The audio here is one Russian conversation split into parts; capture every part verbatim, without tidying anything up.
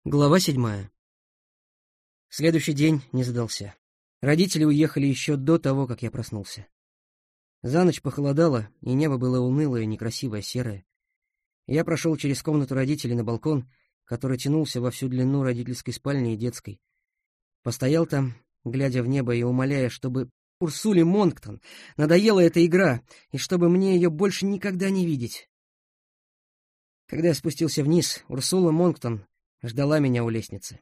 Глава седьмая. Следующий день не задался. Родители уехали еще до того, как я проснулся. За ночь похолодало, и небо было унылое, некрасивое, серое. Я прошел через комнату родителей на балкон, который тянулся во всю длину родительской спальни и детской. Постоял там, глядя в небо и умоляя, чтобы Урсуле Монктон надоела эта игра, и чтобы мне ее больше никогда не видеть. Когда я спустился вниз, Урсула Монктон ждала меня у лестницы.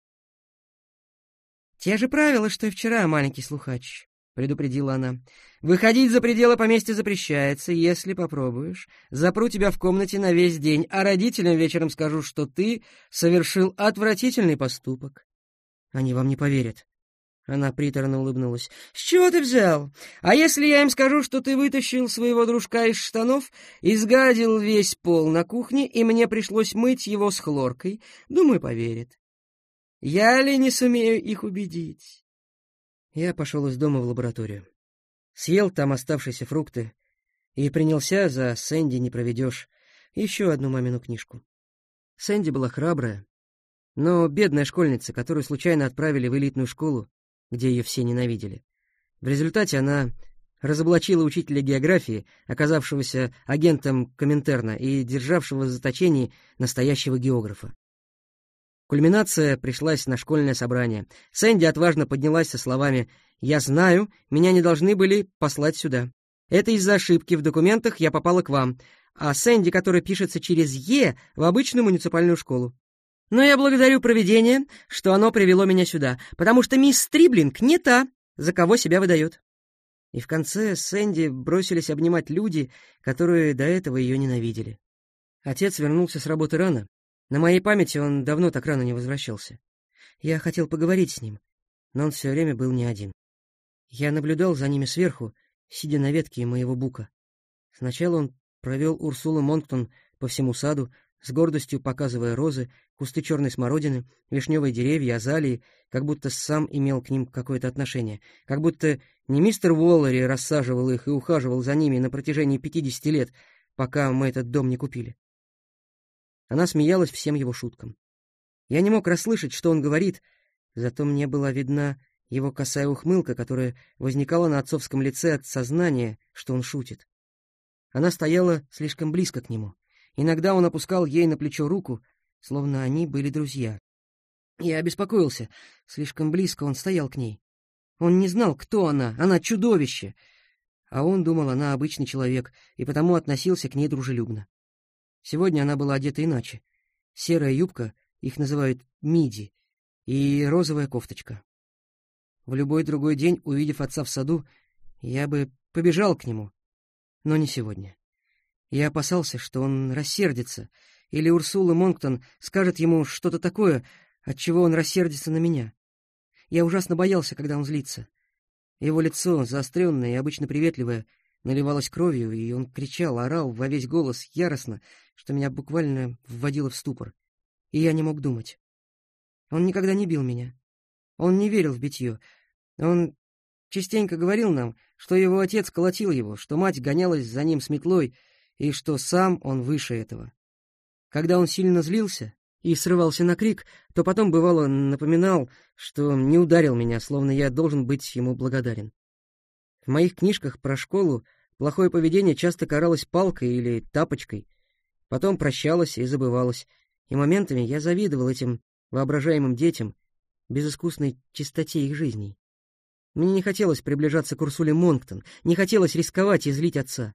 «Те же правила, что и вчера, маленький слухач», — предупредила она. «Выходить за пределы поместья запрещается. Если попробуешь, запру тебя в комнате на весь день, а родителям вечером скажу, что ты совершил отвратительный поступок. Они вам не поверят». Она приторно улыбнулась. «С чего ты взял? А если я им скажу, что ты вытащил своего дружка из штанов, изгадил весь пол на кухне, и мне пришлось мыть его с хлоркой? Думаю, поверят. Я ли не сумею их убедить?» Я пошел из дома в лабораторию. Съел там оставшиеся фрукты и принялся за «Сэнди не проведешь» еще одну мамину книжку. Сэнди была храбрая, но бедная школьница, которую случайно отправили в элитную школу, где ее все ненавидели. В результате она разоблачила учителя географии, оказавшегося агентом Коминтерна и державшего в заточении настоящего географа. Кульминация пришлась на школьное собрание. Сэнди отважно поднялась со словами: «Я знаю, меня не должны были послать сюда. Это из-за ошибки в документах я попала к вам, а Сэнди, которая пишется через «Е», в обычную муниципальную школу. Но я благодарю провидение, что оно привело меня сюда, потому что мисс Стриблинг не та, за кого себя выдает». И в конце Сэнди бросились обнимать люди, которые до этого ее ненавидели. Отец вернулся с работы рано. На моей памяти он давно так рано не возвращался. Я хотел поговорить с ним, но он все время был не один. Я наблюдал за ними сверху, сидя на ветке моего бука. Сначала он провел Урсулу Монктон по всему саду, с гордостью показывая розы, кусты черной смородины, вишневые деревья, азалии, как будто сам имел к ним какое-то отношение, как будто не мистер Уоллери рассаживал их и ухаживал за ними на протяжении пятидесяти лет, пока мы этот дом не купили. Она смеялась всем его шуткам. Я не мог расслышать, что он говорит, зато мне была видна его косая ухмылка, которая возникала на отцовском лице от сознания, что он шутит. Она стояла слишком близко к нему. Иногда он опускал ей на плечо руку, словно они были друзья. Я обеспокоился. Слишком близко он стоял к ней. Он не знал, кто она. Она чудовище. А он думал, она обычный человек, и потому относился к ней дружелюбно. Сегодня она была одета иначе. Серая юбка, их называют миди, и розовая кофточка. В любой другой день, увидев отца в саду, я бы побежал к нему, но не сегодня. Я опасался, что он рассердится, или Урсула Монктон скажет ему что-то такое, от чего он рассердится на меня. Я ужасно боялся, когда он злится. Его лицо, заостренное и обычно приветливое, наливалось кровью, и он кричал, орал во весь голос яростно, что меня буквально вводило в ступор, и я не мог думать. Он никогда не бил меня. Он не верил в битье. Он частенько говорил нам, что его отец колотил его, что мать гонялась за ним с метлой, и что сам он выше этого. Когда он сильно злился и срывался на крик, то потом, бывало, напоминал, что не ударил меня, словно я должен быть ему благодарен. В моих книжках про школу плохое поведение часто каралось палкой или тапочкой, потом прощалось и забывалось, и моментами я завидовал этим воображаемым детям, безыскусной чистоте их жизней. Мне не хотелось приближаться к Урсуле Монктон, не хотелось рисковать и злить отца.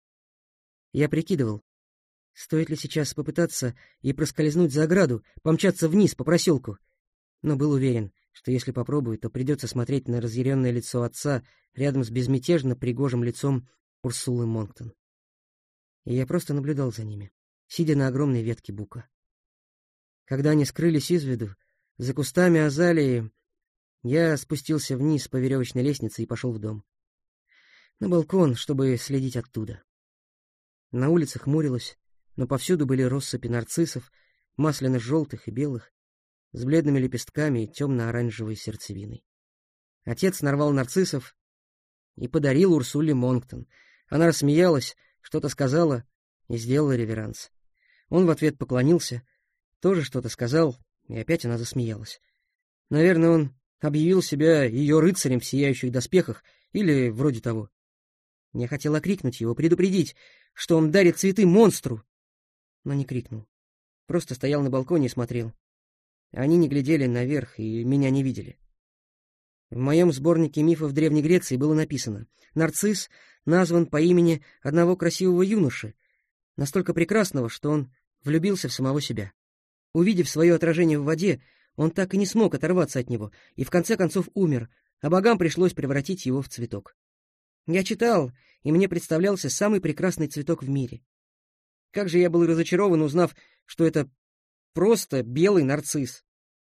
Я прикидывал, стоит ли сейчас попытаться и проскользнуть за ограду, помчаться вниз по проселку, но был уверен, что если попробую, то придется смотреть на разъяренное лицо отца рядом с безмятежно пригожим лицом Урсулы Монктон. И я просто наблюдал за ними, сидя на огромной ветке бука. Когда они скрылись из виду, за кустами азалии, я спустился вниз по веревочной лестнице и пошел в дом. На балкон, чтобы следить оттуда. На улице хмурилось, но повсюду были россыпи нарциссов, масляно-желтых и белых, с бледными лепестками и темно-оранжевой сердцевиной. Отец нарвал нарциссов и подарил Урсуле Монктон. Она рассмеялась, что-то сказала и сделала реверанс. Он в ответ поклонился, тоже что-то сказал И опять она засмеялась. Наверное, он объявил себя ее рыцарем в сияющих доспехах или вроде того. Я хотел окрикнуть его, предупредить, что он дарит цветы монстру, но не крикнул. Просто стоял на балконе и смотрел. Они не глядели наверх и меня не видели. В моем сборнике мифов Древней Греции было написано: нарцисс назван по имени одного красивого юноши, настолько прекрасного, что он влюбился в самого себя. Увидев свое отражение в воде, он так и не смог оторваться от него и в конце концов умер, а богам пришлось превратить его в цветок. Я читал, и мне представлялся самый прекрасный цветок в мире. Как же я был разочарован, узнав, что это просто белый нарцисс.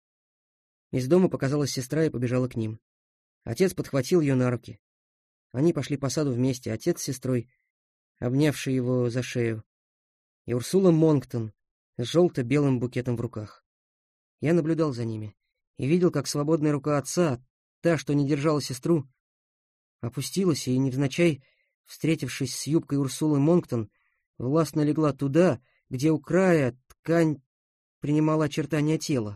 Из дома показалась сестра и побежала к ним. Отец подхватил ее на руки. Они пошли по саду вместе, отец с сестрой, обнявший его за шею, и Урсула Монктон с желто-белым букетом в руках. Я наблюдал за ними и видел, как свободная рука отца, та, что не держала сестру, опустилась и, невзначай, встретившись с юбкой Урсулы Монктон, властно легла туда, где у края ткань принимала очертания тела.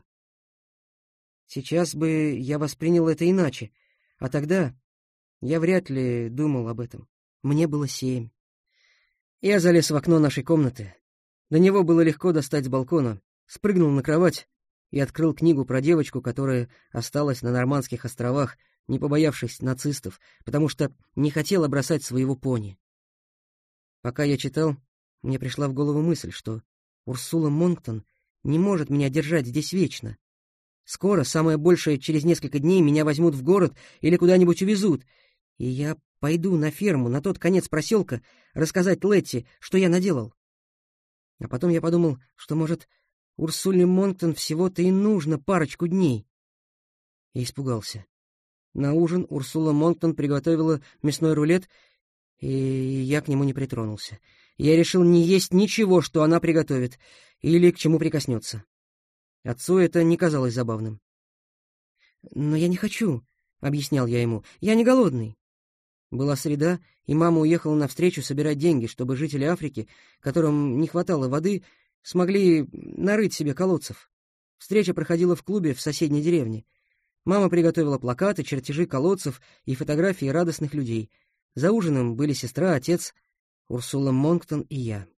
Сейчас бы я воспринял это иначе, а тогда я вряд ли думал об этом. Мне было семь. Я залез в окно нашей комнаты. До него было легко достать с балкона, спрыгнул на кровать и открыл книгу про девочку, которая осталась на Нормандских островах, не побоявшись нацистов, потому что не хотела бросать своего пони. Пока я читал, мне пришла в голову мысль, что Урсула Монктон не может меня держать здесь вечно. Скоро, самое большее, через несколько дней меня возьмут в город или куда-нибудь увезут, и я пойду на ферму, на тот конец проселка, рассказать Летти, что я наделал. А потом я подумал, что, может, Урсуле Монктон всего-то и нужно парочку дней. И испугался. На ужин Урсула Монктон приготовила мясной рулет, и я к нему не притронулся. Я решил не есть ничего, что она приготовит, или к чему прикоснется. Отцу это не казалось забавным. «Но я не хочу», — объяснял я ему, — «я не голодный». Была среда, и мама уехала навстречу собирать деньги, чтобы жители Африки, которым не хватало воды, смогли нарыть себе колодцев. Встреча проходила в клубе в соседней деревне. Мама приготовила плакаты, чертежи колодцев и фотографии радостных людей. За ужином были сестра, отец, Урсула Монктон и я.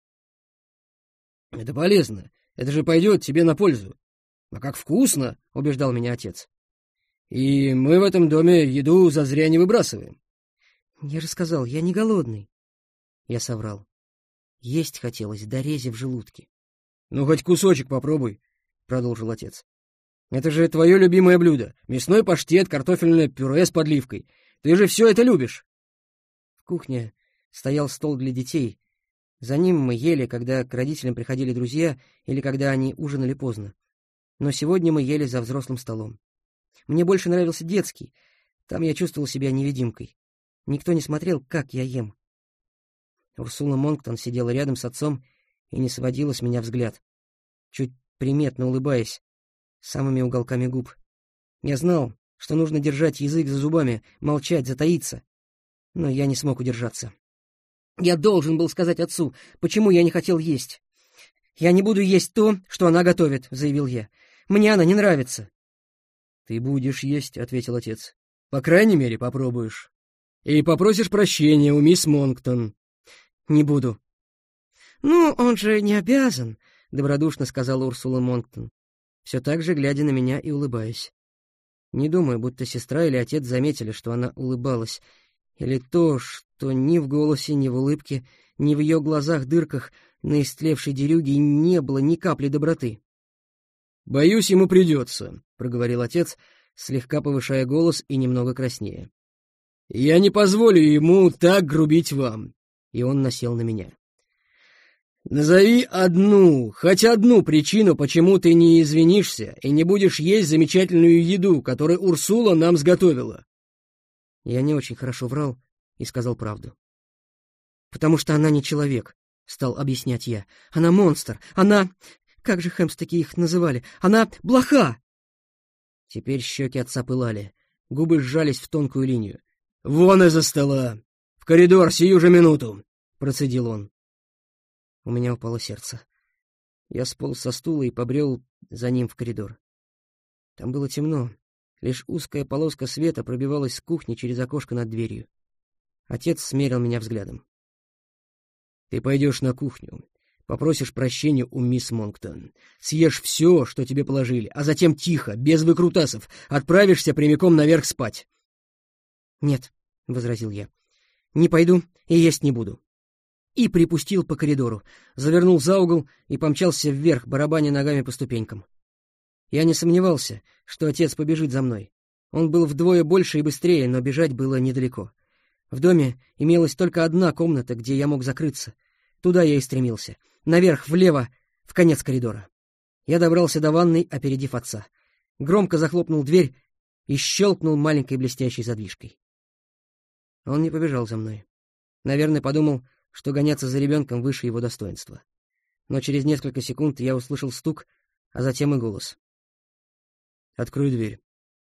«Это полезно. Это же пойдет тебе на пользу. А как вкусно!» — убеждал меня отец. «И мы в этом доме еду зазря не выбрасываем». «Я же сказал, я не голодный». Я соврал. Есть хотелось до рези в желудке. «Ну, хоть кусочек попробуй», — продолжил отец. «Это же твое любимое блюдо. Мясной паштет, картофельное пюре с подливкой. Ты же все это любишь». В кухне стоял стол для детей. За ним мы ели, когда к родителям приходили друзья или когда они ужинали поздно. Но сегодня мы ели за взрослым столом. Мне больше нравился детский. Там я чувствовал себя невидимкой. Никто не смотрел, как я ем. Урсула Монктон сидела рядом с отцом и не сводила с меня взгляд, чуть приметно улыбаясь, самыми уголками губ. Я знал, что нужно держать язык за зубами, молчать, затаиться. Но я не смог удержаться. Я должен был сказать отцу, почему я не хотел есть. «Я не буду есть то, что она готовит», — заявил я. «Мне она не нравится». «Ты будешь есть», — ответил отец. «По крайней мере, попробуешь. И попросишь прощения у мисс Монктон». «Не буду». «Ну, он же не обязан», — добродушно сказала Урсула Монктон, все так же глядя на меня и улыбаясь. Не думаю, будто сестра или отец заметили, что она улыбалась, или то, что ни в голосе, ни в улыбке, ни в ее глазах-дырках на истлевшей дерюге не было ни капли доброты. «Боюсь, ему придется», — проговорил отец, слегка повышая голос и немного краснея. «Я не позволю ему так грубить вам». И он насел на меня. «Назови одну, хоть одну причину, почему ты не извинишься и не будешь есть замечательную еду, которую Урсула нам сготовила». Я не очень хорошо врал и сказал правду. «Потому что она не человек», — стал объяснять я. «Она монстр, она... Как же хэмстаки их называли? Она блоха!» Теперь щеки отца пылали, губы сжались в тонкую линию. «Вон из-за стола! В коридор сию же минуту!» — процедил он. У меня упало сердце. Я сполз со стула и побрел за ним в коридор. Там было темно. Лишь узкая полоска света пробивалась с кухни через окошко над дверью. Отец смерил меня взглядом. «Ты пойдешь на кухню, попросишь прощения у мисс Монктон, съешь все, что тебе положили, а затем тихо, без выкрутасов, отправишься прямиком наверх спать». «Нет», — возразил я, — «не пойду и есть не буду». И припустил по коридору, завернул за угол и помчался вверх, барабаня ногами по ступенькам. Я не сомневался, что отец побежит за мной. Он был вдвое больше и быстрее, но бежать было недалеко. В доме имелась только одна комната, где я мог закрыться. Туда я и стремился. Наверх, влево, в конец коридора. Я добрался до ванной, опередив отца. Громко захлопнул дверь и щелкнул маленькой блестящей задвижкой. Он не побежал за мной. Наверное, подумал, что гоняться за ребенком выше его достоинства. Но через несколько секунд я услышал стук, а затем и голос. «Открой дверь».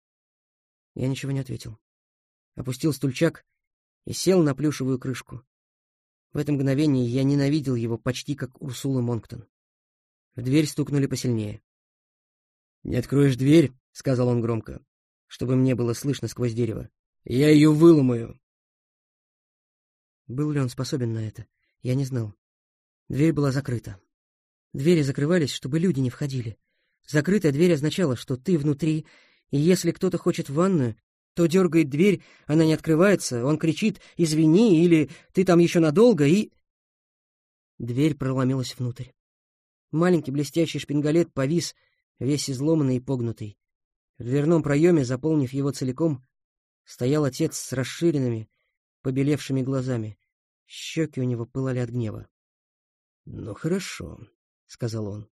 Я ничего не ответил. Опустил стульчак и сел на плюшевую крышку. В это мгновение я ненавидел его почти как Урсулу Монктон. В дверь стукнули посильнее. «Не откроешь дверь», — сказал он громко, чтобы мне было слышно сквозь дерево, — «я ее выломаю». Был ли он способен на это? Я не знал. Дверь была закрыта. Двери закрывались, чтобы люди не входили. Закрытая дверь означала, что ты внутри, и если кто-то хочет в ванную, то дергает дверь, она не открывается, он кричит «извини» или «ты там еще надолго» и... Дверь проломилась внутрь. Маленький блестящий шпингалет повис, весь изломанный и погнутый. В дверном проеме, заполнив его целиком, стоял отец с расширенными, побелевшими глазами. Щеки у него пылали от гнева. «Ну, хорошо», — сказал он.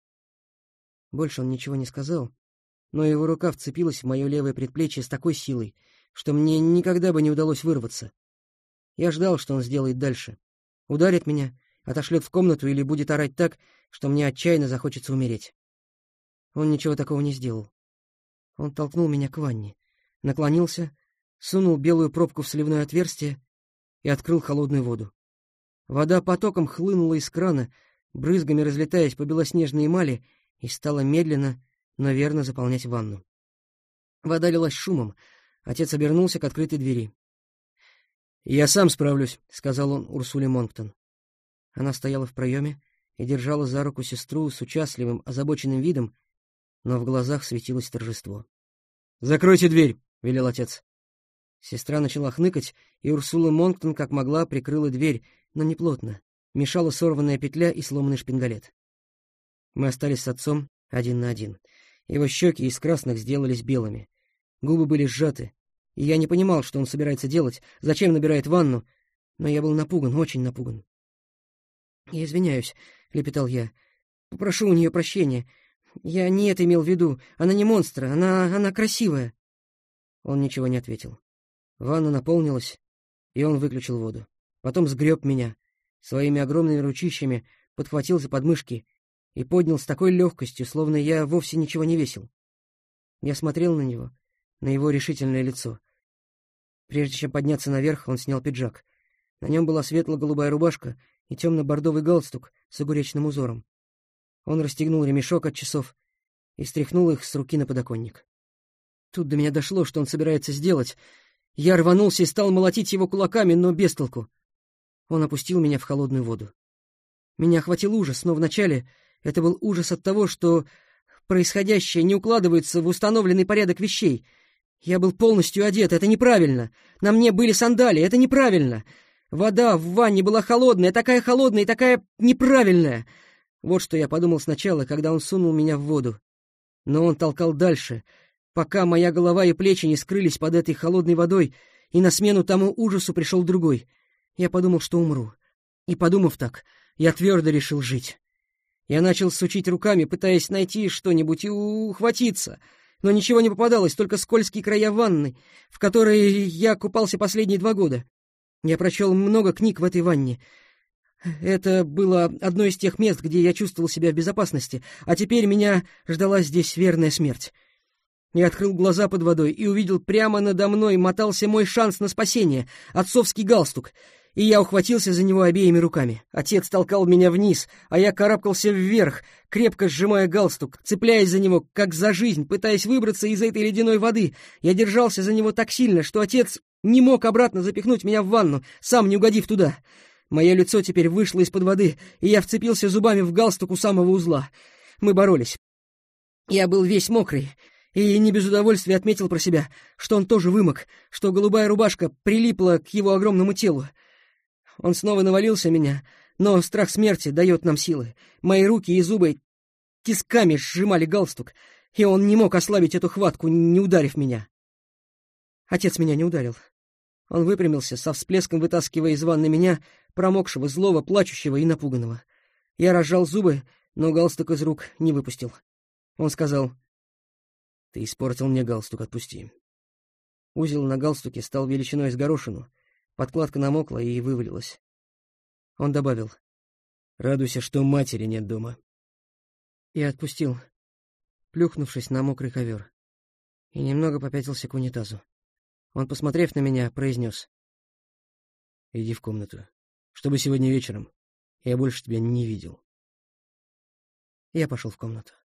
Больше он ничего не сказал, но его рука вцепилась в мое левое предплечье с такой силой, что мне никогда бы не удалось вырваться. Я ждал, что он сделает дальше. Ударит меня, отошлет в комнату или будет орать так, что мне отчаянно захочется умереть. Он ничего такого не сделал. Он толкнул меня к ванне, наклонился, сунул белую пробку в сливное отверстие и открыл холодную воду. Вода потоком хлынула из крана, брызгами разлетаясь по белоснежной эмали, и стала медленно, но верно заполнять ванну. Вода лилась шумом. Отец обернулся к открытой двери. «Я сам справлюсь», — сказал он Урсуле Монктон. Она стояла в проеме и держала за руку сестру с участливым, озабоченным видом, но в глазах светилось торжество. «Закройте дверь», — велел отец. Сестра начала хныкать, и Урсула Монктон, как могла, прикрыла дверь, но не плотно. Мешала сорванная петля и сломанный шпингалет. Мы остались с отцом один на один. Его щеки из красных сделались белыми. Губы были сжаты, и я не понимал, что он собирается делать, зачем набирает ванну, но я был напуган, очень напуган. «Я извиняюсь», — лепетал я. «Попрошу у нее прощения. Я не это имел в виду. Она не монстр, она... она красивая». Он ничего не ответил. Ванна наполнилась, и он выключил воду. Потом сгреб меня, своими огромными ручищами подхватил за подмышки и поднял с такой легкостью, словно я вовсе ничего не весил. Я смотрел на него, на его решительное лицо. Прежде чем подняться наверх, он снял пиджак. На нем была светло-голубая рубашка и темно-бордовый галстук с огуречным узором. Он расстегнул ремешок от часов и стряхнул их с руки на подоконник. Тут до меня дошло, что он собирается сделать. Я рванулся и стал молотить его кулаками, но без толку. Он опустил меня в холодную воду. Меня охватил ужас, но вначале это был ужас от того, что происходящее не укладывается в установленный порядок вещей. Я был полностью одет, это неправильно. На мне были сандалии, это неправильно. Вода в ванне была холодная, такая холодная и такая неправильная. Вот что я подумал сначала, когда он сунул меня в воду. Но он толкал дальше, пока моя голова и плечи не скрылись под этой холодной водой, и на смену тому ужасу пришел другой. Я подумал, что умру. И, подумав так, я твердо решил жить. Я начал сучить руками, пытаясь найти что-нибудь и ухватиться, но ничего не попадалось, только скользкие края ванны, в которой я купался последние два года. Я прочел много книг в этой ванне. Это было одно из тех мест, где я чувствовал себя в безопасности, а теперь меня ждала здесь верная смерть. Я открыл глаза под водой и увидел, прямо надо мной мотался мой шанс на спасение — отцовский галстук. и я ухватился за него обеими руками. Отец толкал меня вниз, а я карабкался вверх, крепко сжимая галстук, цепляясь за него, как за жизнь, пытаясь выбраться из этой ледяной воды. Я держался за него так сильно, что отец не мог обратно запихнуть меня в ванну, сам не угодив туда. Мое лицо теперь вышло из-под воды, и я вцепился зубами в галстук у самого узла. Мы боролись. Я был весь мокрый, и не без удовольствия отметил про себя, что он тоже вымок, что голубая рубашка прилипла к его огромному телу. Он снова навалился на меня, но страх смерти дает нам силы. Мои руки и зубы тисками сжимали галстук, и он не мог ослабить эту хватку, не ударив меня. Отец меня не ударил. Он выпрямился, со всплеском вытаскивая из ванны меня, промокшего, злого, плачущего и напуганного. Я разжал зубы, но галстук из рук не выпустил. Он сказал: «Ты испортил мне галстук, отпусти». Узел на галстуке стал величиной с горошину, подкладка намокла и вывалилась. Он добавил: «Радуйся, что матери нет дома». И отпустил, плюхнувшись на мокрый ковер, и немного попятился к унитазу. Он, посмотрев на меня, произнес: «Иди в комнату, чтобы сегодня вечером я больше тебя не видел». Я пошел в комнату.